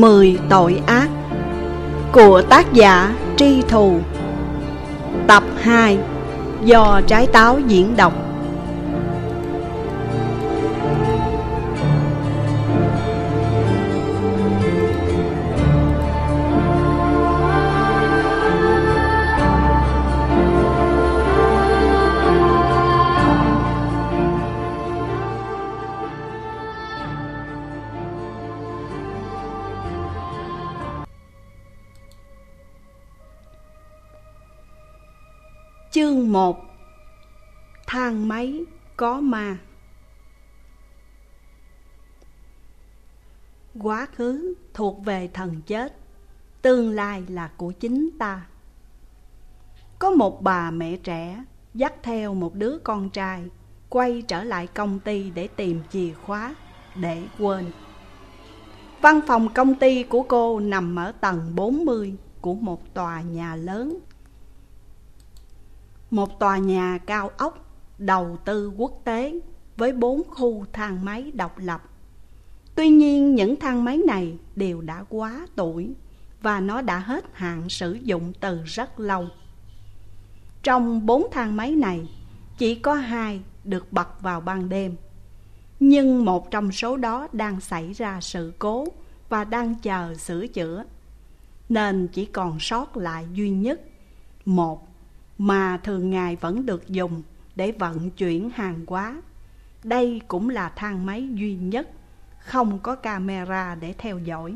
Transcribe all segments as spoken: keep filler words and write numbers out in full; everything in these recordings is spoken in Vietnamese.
Mười tội ác của tác giả Tri Thù. Tập hai do Trái Táo diễn đọc. Chương một. Thang máy có ma. Quá khứ thuộc về thần chết, tương lai là của chính ta. Có một bà mẹ trẻ dắt theo một đứa con trai quay trở lại công ty để tìm chìa khóa để quên. Văn phòng công ty của cô nằm ở tầng bốn mươi của một tòa nhà lớn. Một tòa nhà cao ốc đầu tư quốc tế với bốn khu thang máy độc lập. Tuy nhiên những thang máy này đều đã quá tuổi và nó đã hết hạn sử dụng từ rất lâu. Trong bốn thang máy này chỉ có hai được bật vào ban đêm, nhưng một trong số đó đang xảy ra sự cố và đang chờ sửa chữa, nên chỉ còn sót lại duy nhất một mà thường ngày vẫn được dùng để vận chuyển hàng hóa. Đây cũng là thang máy duy nhất không có camera để theo dõi.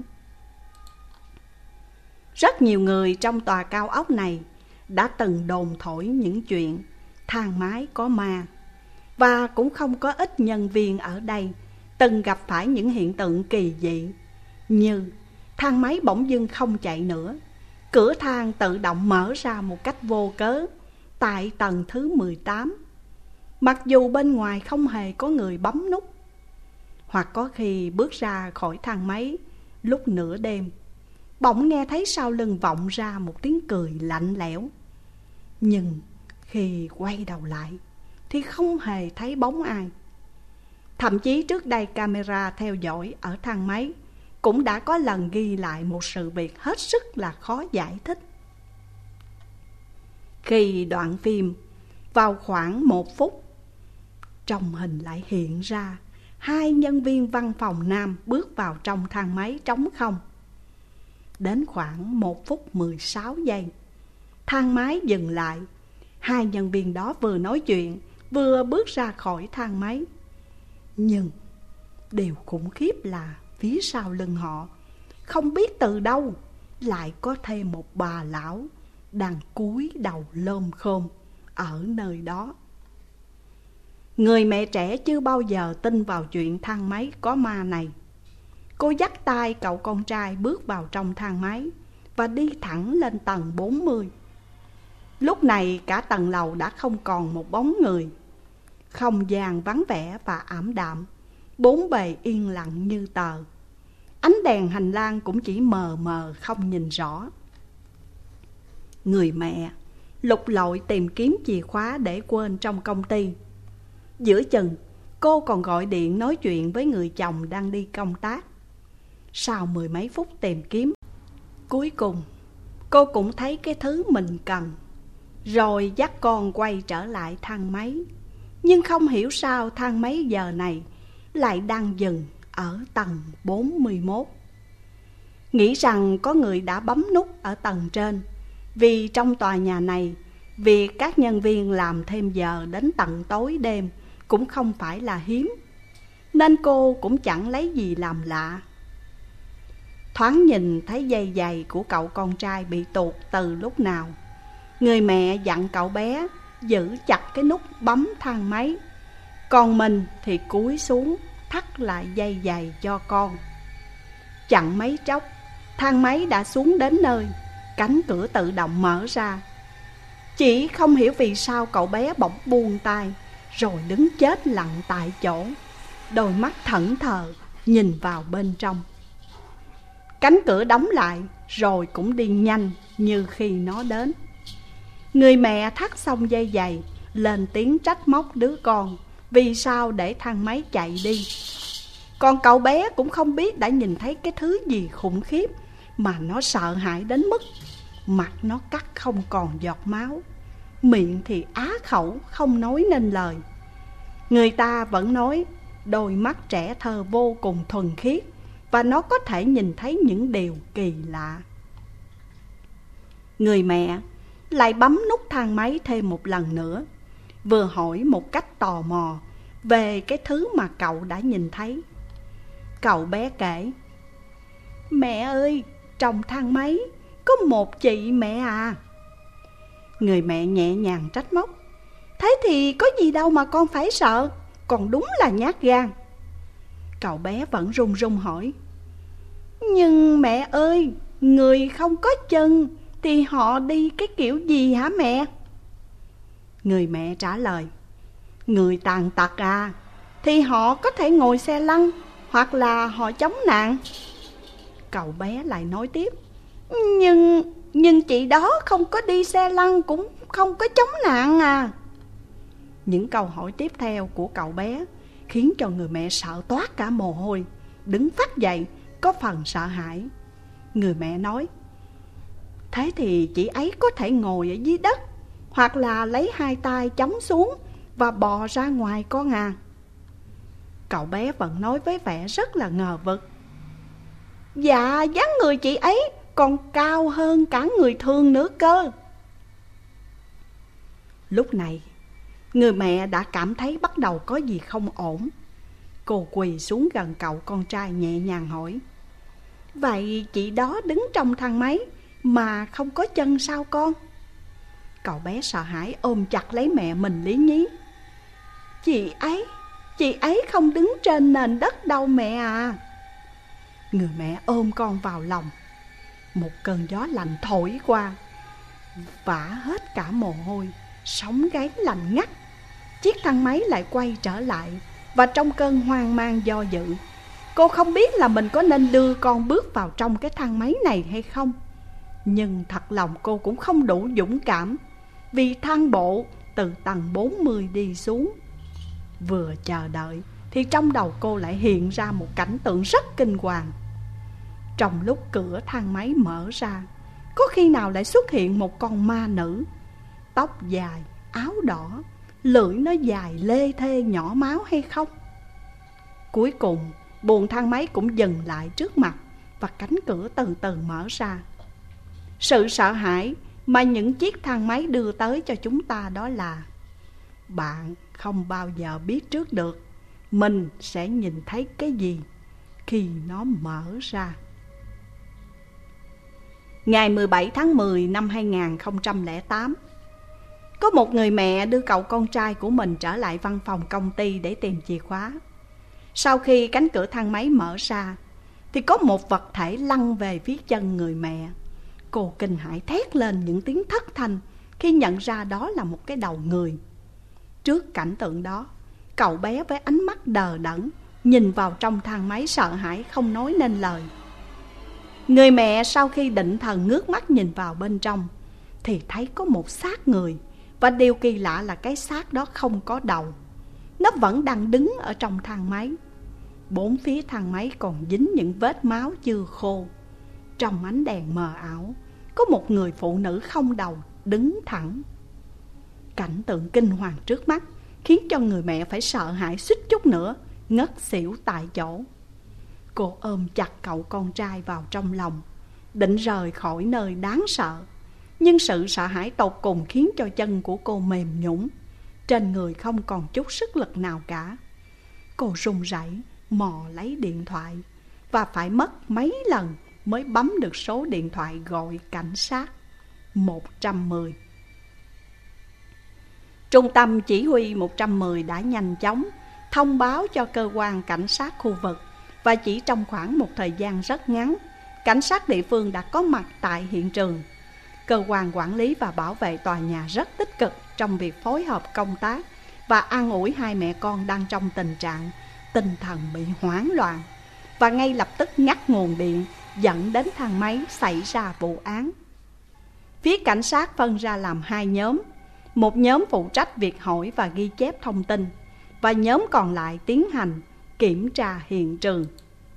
Rất nhiều người trong tòa cao ốc này đã từng đồn thổi những chuyện thang máy có ma, và cũng không có ít nhân viên ở đây từng gặp phải những hiện tượng kỳ dị, như thang máy bỗng dưng không chạy nữa, cửa thang tự động mở ra một cách vô cớ tại tầng thứ mười tám, mặc dù bên ngoài không hề có người bấm nút. Hoặc có khi bước ra khỏi thang máy lúc nửa đêm, bỗng nghe thấy sau lưng vọng ra một tiếng cười lạnh lẽo, nhưng khi quay đầu lại thì không hề thấy bóng ai. Thậm chí trước đây camera theo dõi ở thang máy cũng đã có lần ghi lại một sự việc hết sức là khó giải thích. Khi đoạn phim vào khoảng một phút, trong hình lại hiện ra hai nhân viên văn phòng nam bước vào trong thang máy trống không. Đến khoảng một phút mười sáu giây, thang máy dừng lại. Hai nhân viên đó vừa nói chuyện vừa bước ra khỏi thang máy. Nhưng điều khủng khiếp là phía sau lưng họ, không biết từ đâu lại có thêm một bà lão đang cúi đầu lom khom ở nơi đó. Người mẹ trẻ chưa bao giờ tin vào chuyện thang máy có ma này. Cô dắt tay cậu con trai bước vào trong thang máy và đi thẳng lên tầng bốn mươi. Lúc này cả tầng lầu đã không còn một bóng người. Không gian vắng vẻ và ảm đạm, bốn bề yên lặng như tờ. Ánh đèn hành lang cũng chỉ mờ mờ không nhìn rõ. Người mẹ lục lọi tìm kiếm chìa khóa để quên trong công ty. Giữa chừng cô còn gọi điện nói chuyện với người chồng đang đi công tác. Sau mười mấy phút tìm kiếm, cuối cùng cô cũng thấy cái thứ mình cần, rồi dắt con quay trở lại thang máy. Nhưng không hiểu sao thang máy giờ này lại đang dừng ở tầng bốn mươi mốt. Nghĩ rằng có người đã bấm nút ở tầng trên, vì trong tòa nhà này, việc các nhân viên làm thêm giờ đến tận tối đêm cũng không phải là hiếm, nên cô cũng chẳng lấy gì làm lạ. Thoáng nhìn thấy dây giày của cậu con trai bị tuột từ lúc nào, người mẹ dặn cậu bé giữ chặt cái nút bấm thang máy, còn mình thì cúi xuống thắt lại dây giày cho con. Chẳng mấy chốc, thang máy đã xuống đến nơi, cánh cửa tự động mở ra. Chỉ không hiểu vì sao cậu bé bỗng buông tay, rồi đứng chết lặng tại chỗ, đôi mắt thẫn thờ nhìn vào bên trong. Cánh cửa đóng lại rồi cũng đi nhanh như khi nó đến. Người mẹ thắt xong dây giày, lên tiếng trách móc đứa con vì sao để thang máy chạy đi. Còn cậu bé cũng không biết đã nhìn thấy cái thứ gì khủng khiếp mà nó sợ hãi đến mức mặt nó cắt không còn giọt máu, miệng thì á khẩu không nói nên lời. Người ta vẫn nói đôi mắt trẻ thơ vô cùng thuần khiết và nó có thể nhìn thấy những điều kỳ lạ. Người mẹ lại bấm nút thang máy thêm một lần nữa, vừa hỏi một cách tò mò về cái thứ mà cậu đã nhìn thấy. Cậu bé kể: Mẹ ơi, trong thang máy có một chị mẹ à. Người mẹ nhẹ nhàng trách móc: Thế thì có gì đâu mà con phải sợ, còn đúng là nhát gan. Cậu bé vẫn run run hỏi: Nhưng mẹ ơi, người không có chân thì họ đi cái kiểu gì hả mẹ? Người mẹ trả lời: Người tàn tật à, thì họ có thể ngồi xe lăn hoặc là họ chống nạn. Cậu bé lại nói tiếp: Nhưng, nhưng chị đó không có đi xe lăn cũng không có chống nạn à. Những câu hỏi tiếp theo của cậu bé khiến cho người mẹ sợ toát cả mồ hôi, đứng phắt dậy có phần sợ hãi. Người mẹ nói: Thế thì chị ấy có thể ngồi ở dưới đất, hoặc là lấy hai tay chống xuống và bò ra ngoài con à. Cậu bé vẫn nói với vẻ rất là ngờ vực: Dạ, dáng người chị ấy còn cao hơn cả người thường nữa cơ. Lúc này, người mẹ đã cảm thấy bắt đầu có gì không ổn. Cô quỳ xuống gần cậu con trai nhẹ nhàng hỏi: Vậy chị đó đứng trong thang máy mà không có chân sao con? Cậu bé sợ hãi ôm chặt lấy mẹ mình lý nhí: Chị ấy, chị ấy không đứng trên nền đất đâu mẹ à. Người mẹ ôm con vào lòng. Một cơn gió lạnh thổi qua, vả hết cả mồ hôi, sống gáy lạnh ngắt. Chiếc thang máy lại quay trở lại, và trong cơn hoang mang do dự, cô không biết là mình có nên đưa con bước vào trong cái thang máy này hay không. Nhưng thật lòng cô cũng không đủ dũng cảm, vì thang bộ từ tầng bốn mươi đi xuống. Vừa chờ đợi thì trong đầu cô lại hiện ra một cảnh tượng rất kinh hoàng. Trong lúc cửa thang máy mở ra, có khi nào lại xuất hiện một con ma nữ, tóc dài, áo đỏ, lưỡi nó dài lê thê nhỏ máu hay không? Cuối cùng buồng thang máy cũng dừng lại trước mặt, và cánh cửa từ từ mở ra. Sự sợ hãi mà những chiếc thang máy đưa tới cho chúng ta đó là: bạn không bao giờ biết trước được mình sẽ nhìn thấy cái gì khi nó mở ra. Ngày mười bảy tháng mười năm hai nghìn không trăm lẻ tám, có một người mẹ đưa cậu con trai của mình trở lại văn phòng công ty để tìm chìa khóa. Sau khi cánh cửa thang máy mở ra thì có một vật thể lăn về phía chân người mẹ. Cô kinh hãi thét lên những tiếng thất thanh khi nhận ra đó là một cái đầu người. Trước cảnh tượng đó, cậu bé với ánh mắt đờ đẫn nhìn vào trong thang máy sợ hãi không nói nên lời. Người mẹ sau khi định thần ngước mắt nhìn vào bên trong thì thấy có một xác người, và điều kỳ lạ là cái xác đó không có đầu. Nó vẫn đang đứng ở trong thang máy. Bốn phía thang máy còn dính những vết máu chưa khô. Trong ánh đèn mờ ảo, có một người phụ nữ không đầu đứng thẳng. Cảnh tượng kinh hoàng trước mắt khiến cho người mẹ phải sợ hãi suýt chút nữa ngất xỉu tại chỗ. Cô ôm chặt cậu con trai vào trong lòng, định rời khỏi nơi đáng sợ. Nhưng sự sợ hãi tột cùng khiến cho chân của cô mềm nhũn, trên người không còn chút sức lực nào cả. Cô run rẩy mò lấy điện thoại, và phải mất mấy lần mới bấm được số điện thoại gọi cảnh sát một trăm mười. Trung tâm chỉ huy một trăm mười đã nhanh chóng thông báo cho cơ quan cảnh sát khu vực, và chỉ trong khoảng một thời gian rất ngắn, cảnh sát địa phương đã có mặt tại hiện trường. Cơ quan quản lý và bảo vệ tòa nhà rất tích cực trong việc phối hợp công tác và an ủi hai mẹ con đang trong tình trạng tinh thần bị hoảng loạn, và ngay lập tức ngắt nguồn điện dẫn đến thang máy xảy ra vụ án. Phía cảnh sát phân ra làm hai nhóm. Một nhóm phụ trách việc hỏi và ghi chép thông tin, và nhóm còn lại tiến hành kiểm tra hiện trường.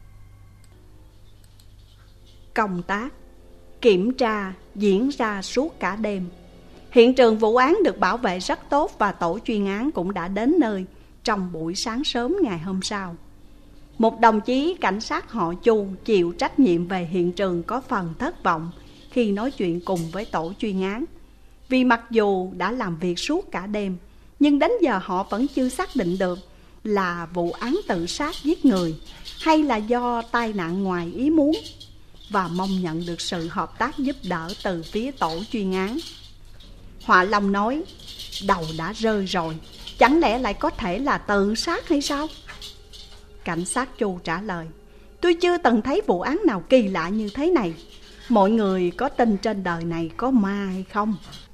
Công tác kiểm tra diễn ra suốt cả đêm. Hiện trường vụ án được bảo vệ rất tốt và tổ chuyên án cũng đã đến nơi trong buổi sáng sớm ngày hôm sau. Một đồng chí cảnh sát họ Chu chịu trách nhiệm về hiện trường có phần thất vọng khi nói chuyện cùng với tổ chuyên án. Vì mặc dù đã làm việc suốt cả đêm, nhưng đến giờ họ vẫn chưa xác định được là vụ án tự sát giết người hay là do tai nạn ngoài ý muốn, và mong nhận được sự hợp tác giúp đỡ từ phía tổ chuyên án. Họa Long nói, đầu đã rơi rồi, chẳng lẽ lại có thể là tự sát hay sao? Cảnh sát Chu trả lời, tôi chưa từng thấy vụ án nào kỳ lạ như thế này. Mọi người có tin trên đời này có ma hay không?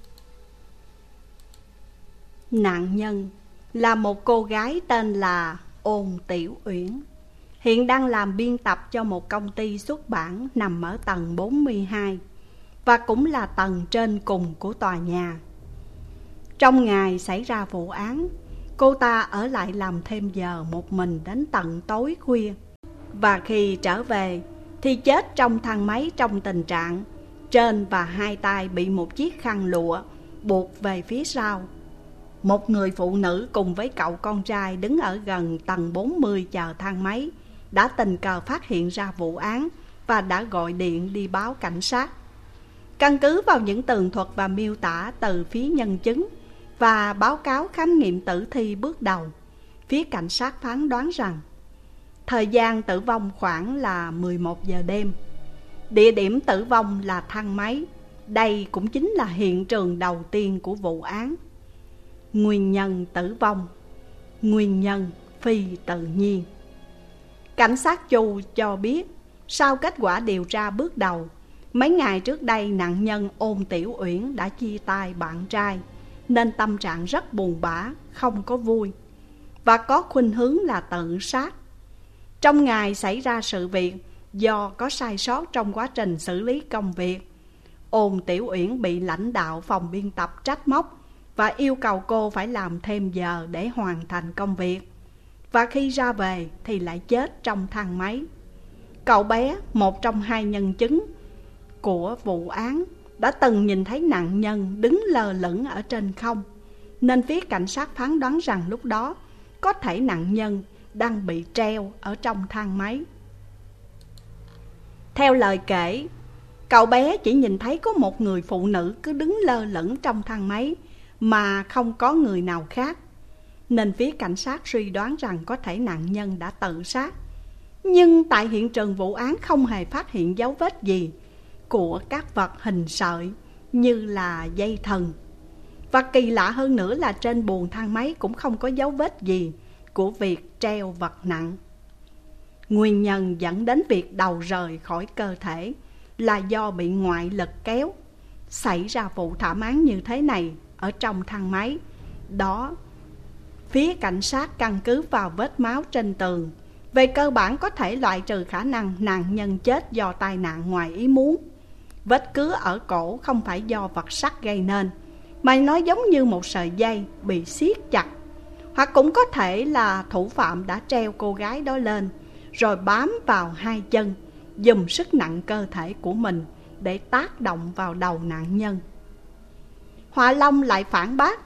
Nạn nhân là một cô gái tên là Ôn Tiểu Uyển, hiện đang làm biên tập cho một công ty xuất bản nằm ở tầng bốn mươi hai và cũng là tầng trên cùng của tòa nhà. Trong ngày xảy ra vụ án, cô ta ở lại làm thêm giờ một mình đến tận tối khuya, và khi trở về thì chết trong thang máy trong tình trạng trên và hai tay bị một chiếc khăn lụa buộc về phía sau. Một người phụ nữ cùng với cậu con trai đứng ở gần tầng bốn mươi chờ thang máy đã tình cờ phát hiện ra vụ án và đã gọi điện đi báo cảnh sát. Căn cứ vào những tường thuật và miêu tả từ phía nhân chứng và báo cáo khám nghiệm tử thi bước đầu, phía cảnh sát phán đoán rằng thời gian tử vong khoảng là mười một giờ đêm. Địa điểm tử vong là thang máy. Đây cũng chính là hiện trường đầu tiên của vụ án. Nguyên nhân tử vong, nguyên nhân phi tự nhiên. Cảnh sát Chu cho biết, sau kết quả điều tra bước đầu, mấy ngày trước đây nạn nhân Ôn Tiểu Uyển đã chia tay bạn trai, nên tâm trạng rất buồn bã, không có vui, và có khuynh hướng là tự sát. Trong ngày xảy ra sự việc, do có sai sót trong quá trình xử lý công việc, Ôn Tiểu Uyển bị lãnh đạo phòng biên tập trách móc và yêu cầu cô phải làm thêm giờ để hoàn thành công việc. Và khi ra về thì lại chết trong thang máy. Cậu bé, một trong hai nhân chứng của vụ án, đã từng nhìn thấy nạn nhân đứng lơ lửng ở trên không, nên phía cảnh sát phán đoán rằng lúc đó có thể nạn nhân đang bị treo ở trong thang máy. Theo lời kể, cậu bé chỉ nhìn thấy có một người phụ nữ cứ đứng lơ lửng trong thang máy mà không có người nào khác, nên phía cảnh sát suy đoán rằng có thể nạn nhân đã tự sát. Nhưng tại hiện trường vụ án không hề phát hiện dấu vết gì của các vật hình sợi như là dây thừng. Và kỳ lạ hơn nữa là trên buồng thang máy cũng không có dấu vết gì của việc treo vật nặng. Nguyên nhân dẫn đến việc đầu rời khỏi cơ thể là do bị ngoại lực kéo. Xảy ra vụ thảm án như thế này ở trong thang máy đó, phía cảnh sát căn cứ vào vết máu trên tường, về cơ bản có thể loại trừ khả năng nạn nhân chết do tai nạn ngoài ý muốn. Vết cứa ở cổ không phải do vật sắt gây nên, mà nó giống như một sợi dây bị siết chặt. Hoặc cũng có thể là thủ phạm đã treo cô gái đó lên rồi bám vào hai chân, dùng sức nặng cơ thể của mình để tác động vào đầu nạn nhân. Họa Long lại phản bác,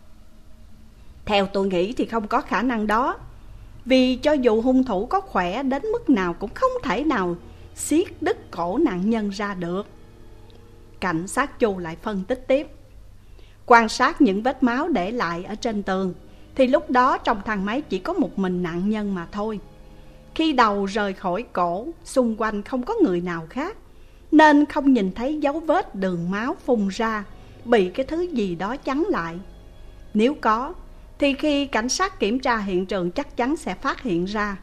theo tôi nghĩ thì không có khả năng đó, vì cho dù hung thủ có khỏe đến mức nào cũng không thể nào siết đứt cổ nạn nhân ra được. Cảnh sát Chu lại phân tích tiếp, quan sát những vết máu để lại ở trên tường thì lúc đó trong thang máy chỉ có một mình nạn nhân mà thôi. Khi đầu rời khỏi cổ, xung quanh không có người nào khác, nên không nhìn thấy dấu vết đường máu phun ra bị cái thứ gì đó chắn lại. Nếu có thì khi cảnh sát kiểm tra hiện trường chắc chắn sẽ phát hiện ra.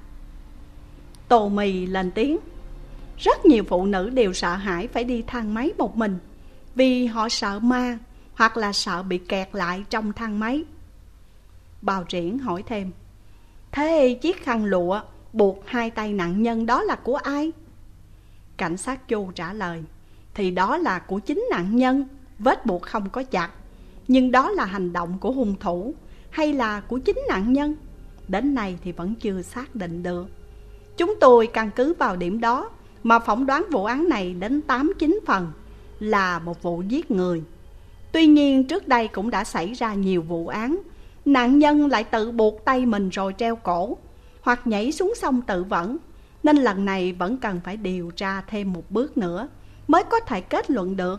Tô Mì lên tiếng, rất nhiều phụ nữ đều sợ hãi phải đi thang máy một mình, vì họ sợ ma hoặc là sợ bị kẹt lại trong thang máy. Bào Triển hỏi thêm, thế chiếc khăn lụa buộc hai tay nạn nhân đó là của ai? Cảnh sát Chu trả lời, thì đó là của chính nạn nhân, vết buộc không có chặt. Nhưng đó là hành động của hung thủ hay là của chính nạn nhân? đến nay thì vẫn chưa xác định được. Chúng tôi căn cứ vào điểm đó mà phỏng đoán vụ án này đến tám chín phần là một vụ giết người. Tuy nhiên trước đây cũng đã xảy ra nhiều vụ án, nạn nhân lại tự buộc tay mình rồi treo cổ, hoặc nhảy xuống sông tự vẫn. Nên lần này vẫn cần phải điều tra thêm một bước nữa mới có thể kết luận được.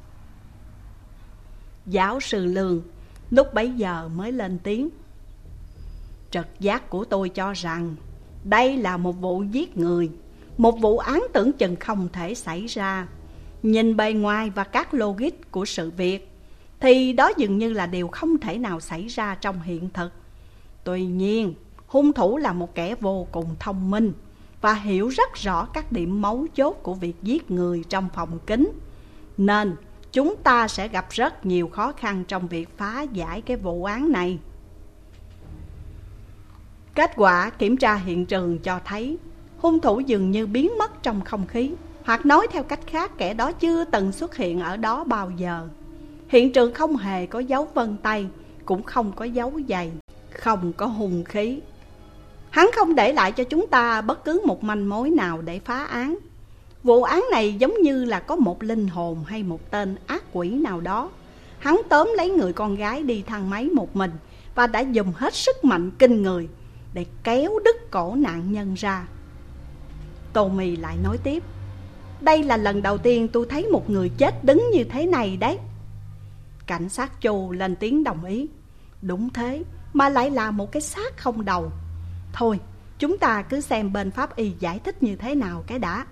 Giáo sư Lương lúc bấy giờ mới lên tiếng. Trực giác của tôi cho rằng đây là một vụ giết người, một vụ án tưởng chừng không thể xảy ra. Nhìn bề ngoài và các logic của sự việc thì đó dường như là điều không thể nào xảy ra trong hiện thực. Tuy nhiên, hung thủ là một kẻ vô cùng thông minh và hiểu rất rõ các điểm mấu chốt của việc giết người trong phòng kín, nên chúng ta sẽ gặp rất nhiều khó khăn trong việc phá giải cái vụ án này. Kết quả kiểm tra hiện trường cho thấy hung thủ dường như biến mất trong không khí, hoặc nói theo cách khác, kẻ đó chưa từng xuất hiện ở đó bao giờ. Hiện trường không hề có dấu vân tay, cũng không có dấu giày, không có hung khí. Hắn không để lại cho chúng ta bất cứ một manh mối nào để phá án. Vụ án này giống như là có một linh hồn hay một tên ác quỷ nào đó. Hắn tóm lấy người con gái đi thang máy một mình và đã dùng hết sức mạnh kinh người để kéo đứt cổ nạn nhân ra. Tommy lại nói tiếp. Đây là lần đầu tiên tôi thấy một người chết đứng như thế này đấy. Cảnh sát Chu lên tiếng đồng ý. Đúng thế, mà lại là một cái xác không đầu. Thôi, chúng ta cứ xem bên pháp y giải thích như thế nào cái đã.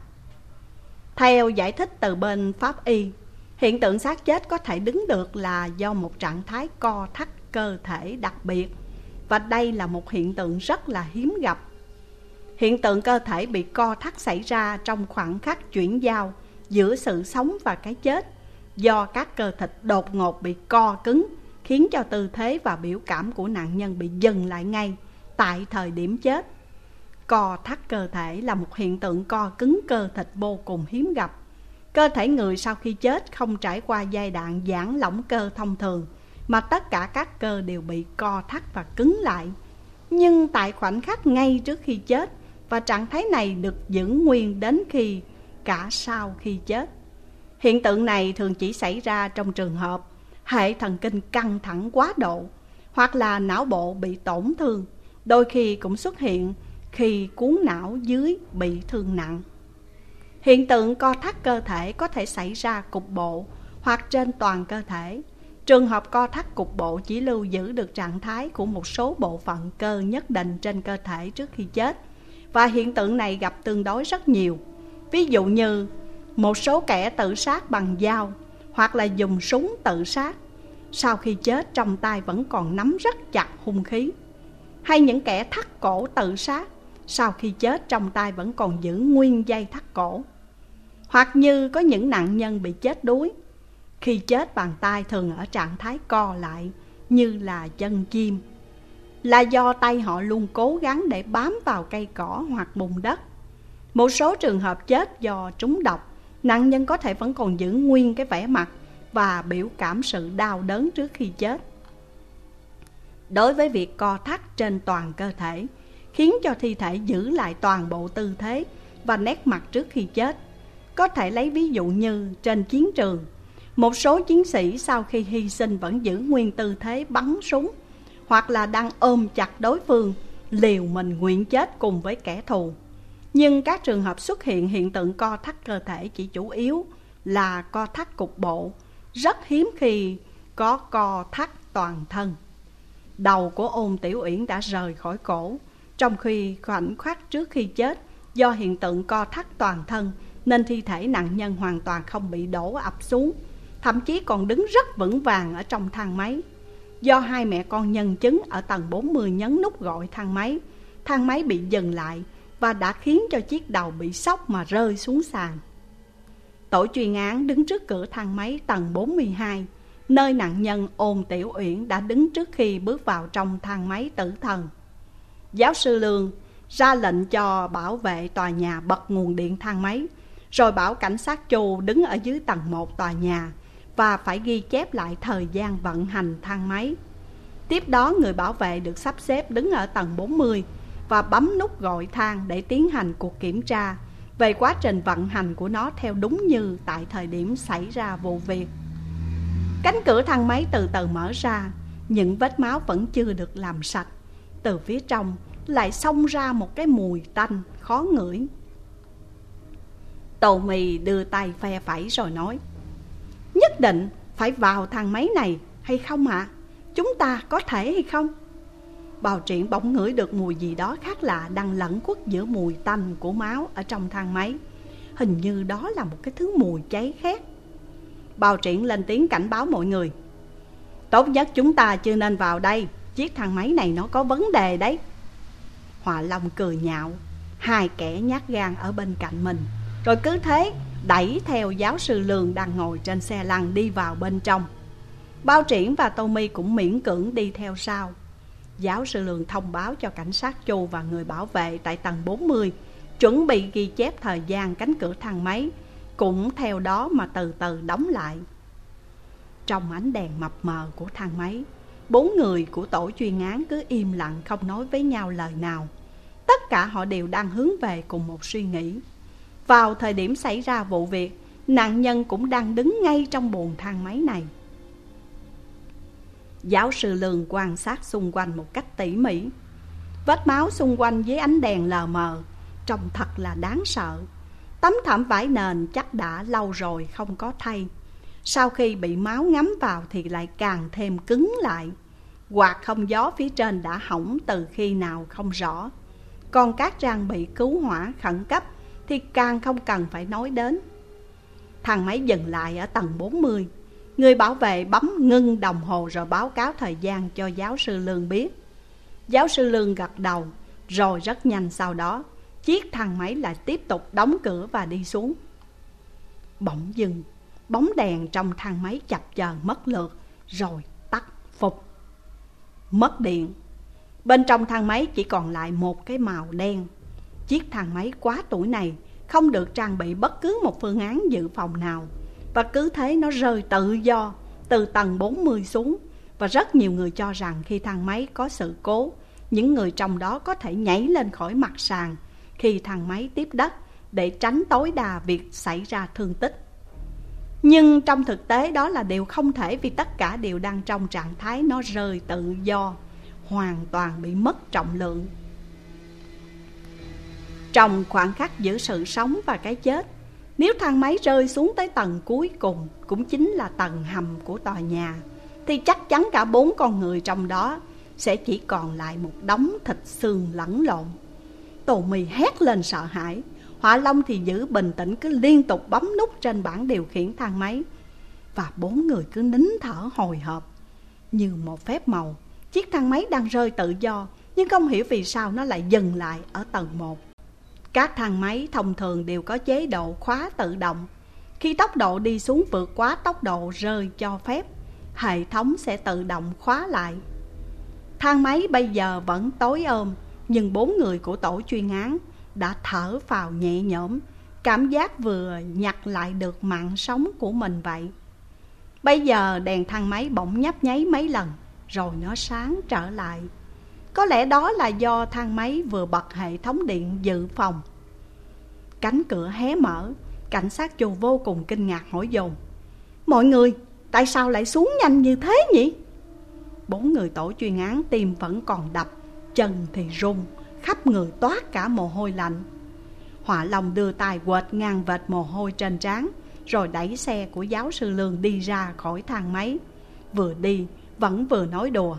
Theo giải thích từ bên pháp y, hiện tượng xác chết có thể đứng được là do một trạng thái co thắt cơ thể đặc biệt, và đây là một hiện tượng rất là hiếm gặp. Hiện tượng cơ thể bị co thắt xảy ra trong khoảng khắc chuyển giao giữa sự sống và cái chết, do các cơ thịt đột ngột bị co cứng, khiến cho tư thế và biểu cảm của nạn nhân bị dừng lại ngay tại thời điểm chết. Co thắt cơ thể là một hiện tượng co cứng cơ thịt vô cùng hiếm gặp. Cơ thể người sau khi chết không trải qua giai đoạn giãn lỏng cơ thông thường, mà tất cả các cơ đều bị co thắt và cứng lại. Nhưng tại khoảnh khắc ngay trước khi chết, và trạng thái này được giữ nguyên đến khi cả sau khi chết. Hiện tượng này thường chỉ xảy ra trong trường hợp hệ thần kinh căng thẳng quá độ, hoặc là não bộ bị tổn thương. Đôi khi cũng xuất hiện khi cuống não dưới bị thương nặng. Hiện tượng co thắt cơ thể có thể xảy ra cục bộ hoặc trên toàn cơ thể. Trường hợp co thắt cục bộ chỉ lưu giữ được trạng thái của một số bộ phận cơ nhất định trên cơ thể trước khi chết, và hiện tượng này gặp tương đối rất nhiều. Ví dụ như một số kẻ tự sát bằng dao hoặc là dùng súng tự sát, sau khi chết trong tay vẫn còn nắm rất chặt hung khí. Hay những kẻ thắt cổ tự sát, sau khi chết trong tay vẫn còn giữ nguyên dây thắt cổ. Hoặc như có những nạn nhân bị chết đuối, khi chết bàn tay thường ở trạng thái co lại như là chân chim, là do tay họ luôn cố gắng để bám vào cây cỏ hoặc bùn đất. Một số trường hợp chết do trúng độc, nạn nhân có thể vẫn còn giữ nguyên cái vẻ mặt và biểu cảm sự đau đớn trước khi chết. Đối với việc co thắt trên toàn cơ thể, khiến cho thi thể giữ lại toàn bộ tư thế và nét mặt trước khi chết. Có thể lấy ví dụ như trên chiến trường, một số chiến sĩ sau khi hy sinh vẫn giữ nguyên tư thế bắn súng, hoặc là đang ôm chặt đối phương, liều mình nguyện chết cùng với kẻ thù. Nhưng các trường hợp xuất hiện hiện tượng co thắt cơ thể chỉ chủ yếu là co thắt cục bộ, rất hiếm khi có co thắt toàn thân. Đầu của Ôn Tiểu Uyển đã rời khỏi cổ, trong khi khoảnh khắc trước khi chết, do hiện tượng co thắt toàn thân nên thi thể nạn nhân hoàn toàn không bị đổ ập xuống, thậm chí còn đứng rất vững vàng ở trong thang máy. Do hai mẹ con nhân chứng ở tầng bốn mươi nhấn nút gọi thang máy, thang máy bị dừng lại và đã khiến cho chiếc đầu bị sốc mà rơi xuống sàn. Tổ chuyên án đứng trước cửa thang máy tầng bốn mươi hai, nơi nạn nhân Ôn Tiểu Uyển đã đứng trước khi bước vào trong thang máy tử thần. Giáo sư Lương ra lệnh cho bảo vệ tòa nhà bật nguồn điện thang máy, rồi bảo cảnh sát Chu đứng ở dưới tầng một tòa nhà và phải ghi chép lại thời gian vận hành thang máy. Tiếp đó người bảo vệ được sắp xếp đứng ở tầng bốn mươi và bấm nút gọi thang để tiến hành cuộc kiểm tra về quá trình vận hành của nó theo đúng như tại thời điểm xảy ra vụ việc. Cánh cửa thang máy từ từ mở ra, những vết máu vẫn chưa được làm sạch. Từ phía trong lại xông ra một cái mùi tanh khó ngửi. Tô Mì đưa tay phe phẩy rồi nói: nhất định phải vào thang máy này hay không ạ? À? Chúng ta có thể hay không? Bào Triển bỗng ngửi được mùi gì đó khác lạ đang lẫn quất giữa mùi tanh của máu ở trong thang máy. Hình như đó là một cái thứ mùi cháy khét. Bào Triển lên tiếng cảnh báo mọi người: tốt nhất chúng ta chưa nên vào đây, chiếc thang máy này nó có vấn đề đấy. Họa Long cười nhạo hai kẻ nhát gan ở bên cạnh mình, rồi cứ thế đẩy theo giáo sư Lương đang ngồi trên xe lăn đi vào bên trong. Bào Triển và Tô My cũng miễn cưỡng đi theo sau. Giáo sư Lương thông báo cho cảnh sát Chu và người bảo vệ tại tầng bốn mươi chuẩn bị ghi chép thời gian cánh cửa thang máy, cũng theo đó mà từ từ đóng lại. Trong ánh đèn mập mờ của thang máy, bốn người của tổ chuyên án cứ im lặng không nói với nhau lời nào. Tất cả họ đều đang hướng về cùng một suy nghĩ. Vào thời điểm xảy ra vụ việc, nạn nhân cũng đang đứng ngay trong buồng thang máy này. Giáo sư Lương quan sát xung quanh một cách tỉ mỉ. Vết máu xung quanh dưới ánh đèn lờ mờ trông thật là đáng sợ. Tấm thảm vải nền chắc đã lâu rồi không có thay. Sau khi bị máu ngấm vào thì lại càng thêm cứng lại. Quạt không gió phía trên đã hỏng từ khi nào không rõ. Còn các trang bị cứu hỏa khẩn cấp thì càng không cần phải nói đến. Thang máy dừng lại ở tầng bốn mươi. Người bảo vệ bấm ngưng đồng hồ rồi báo cáo thời gian cho giáo sư Lương biết. Giáo sư Lương gật đầu, rồi rất nhanh sau đó chiếc thang máy lại tiếp tục đóng cửa và đi xuống. Bỗng dưng, bóng đèn trong thang máy chập chờn mất lượt, rồi tắt phục. Mất điện. Bên trong thang máy chỉ còn lại một cái màu đen. Chiếc thang máy quá tuổi này không được trang bị bất cứ một phương án dự phòng nào, và cứ thế nó rơi tự do từ tầng bốn mươi xuống. Và rất nhiều người cho rằng khi thang máy có sự cố, những người trong đó có thể nhảy lên khỏi mặt sàn khi thang máy tiếp đất để tránh tối đa việc xảy ra thương tích. Nhưng trong thực tế đó là điều không thể, vì tất cả đều đang trong trạng thái nó rơi tự do, hoàn toàn bị mất trọng lượng. Trong khoảng khắc giữa sự sống và cái chết, nếu thang máy rơi xuống tới tầng cuối cùng, cũng chính là tầng hầm của tòa nhà, thì chắc chắn cả bốn con người trong đó sẽ chỉ còn lại một đống thịt xương lẫn lộn. Tô My hét lên sợ hãi. Họa Long thì giữ bình tĩnh, cứ liên tục bấm nút trên bảng điều khiển thang máy. Và bốn người cứ nín thở hồi hộp. Như một phép màu, chiếc thang máy đang rơi tự do, nhưng không hiểu vì sao nó lại dừng lại ở tầng một. Các thang máy thông thường đều có chế độ khóa tự động. Khi tốc độ đi xuống vượt quá tốc độ rơi cho phép, hệ thống sẽ tự động khóa lại. Thang máy bây giờ vẫn tối ôm, nhưng bốn người của tổ chuyên án đã thở phào nhẹ nhõm, cảm giác vừa nhặt lại được mạng sống của mình vậy. Bây giờ đèn thang máy bỗng nhấp nháy mấy lần, rồi nó sáng trở lại. Có lẽ đó là do thang máy vừa bật hệ thống điện dự phòng. Cánh cửa hé mở. Cảnh sát Chu vô cùng kinh ngạc hỏi dồn: mọi người, tại sao lại xuống nhanh như thế nhỉ? Bốn người tổ chuyên án tim vẫn còn đập, chân thì run, khắp người toát cả mồ hôi lạnh. Họa Long đưa tay quệt ngang vệt mồ hôi trên trán, rồi đẩy xe của giáo sư Lương đi ra khỏi thang máy. Vừa đi vẫn vừa nói đùa: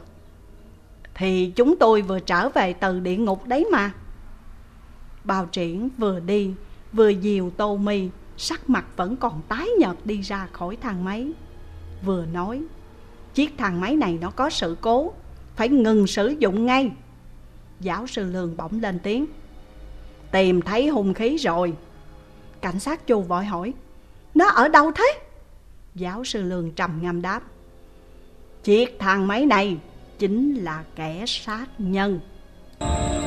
thì chúng tôi vừa trở về từ địa ngục đấy mà. Bào Triển vừa đi vừa dìu Tô My, sắc mặt vẫn còn tái nhợt, đi ra khỏi thang máy. Vừa nói: chiếc thang máy này nó có sự cố, phải ngừng sử dụng ngay. Giáo sư Lương bỗng lên tiếng: tìm thấy hung khí rồi. Cảnh sát Chu vội hỏi: nó ở đâu thế? Giáo sư Lương trầm ngâm đáp: chiếc thang máy này chính là kẻ sát nhân.